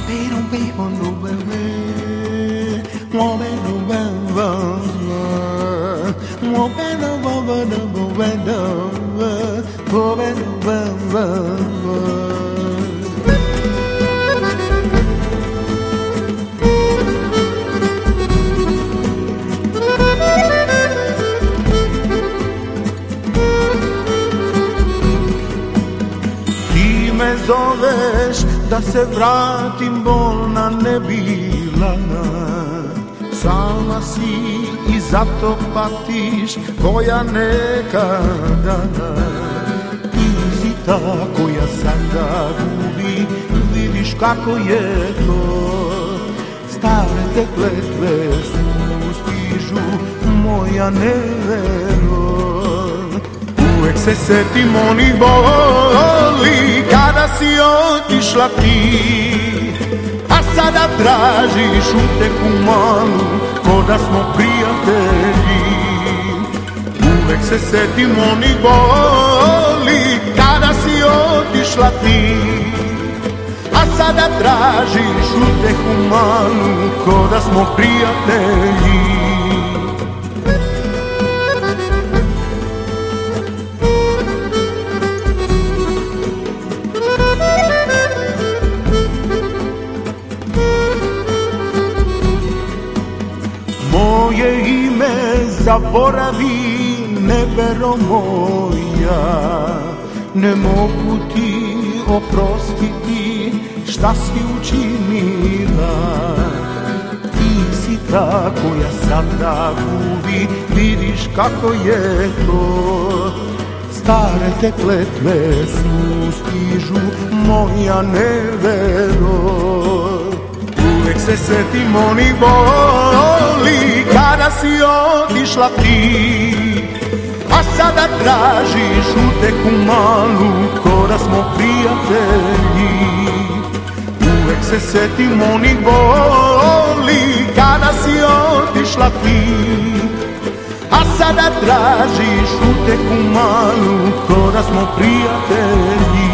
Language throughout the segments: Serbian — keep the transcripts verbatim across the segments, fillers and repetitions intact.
Zoveš da se vratim, bolna ne bila. Sama si i zato patiš koja nekada. Ti si ta koja sada gubi, vidiš kako je to. Stare te kletve stižu, moja nevero. Uvek se setim onih boli kada si otišla ti, a sada tražiš utehu malu ko da smo prijatelji. Uvek se setim onih boli kada si otišla ti, a sada tražiš utehu malu ko da smo prijatelji. Moje ime zaboravi, nevero moja, ne mogu ti oprostiti šta si učinila. Ti si ta koja sada gubi, vidiš kako je to. Stare te kletve stižu, moja nevero. Uvek se setim onih boli kada si otišla ti, a sada tražiš utehu malu ko da smo prijatelji. Uvek se setim onih boli kada si otišla ti, a sada tražiš utehu malu ko da smo prijatelji.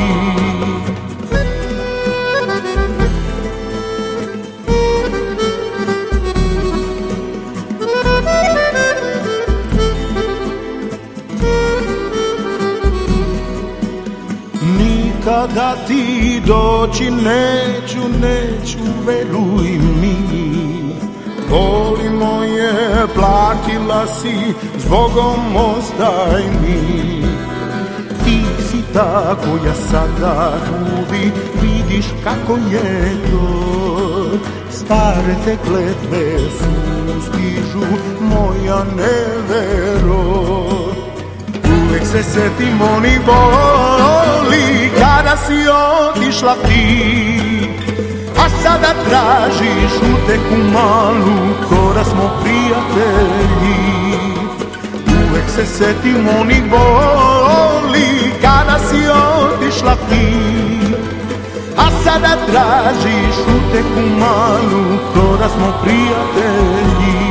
Kada ti doći neću, neću, veruj mi. Boli moje, platila si, zbogom ostaj mi. Ti si ta koja sada gubi, vidiš kako je to. Stare te kletve stižu, moja nevero. Uvek se setim onih boli kada si otišla ti, a sada tražiš utehu malu ko da smo prijatelji. Uvek se setim onih boli kada si otišla ti, a sada tražiš utehu malu ko da smo prijatelji.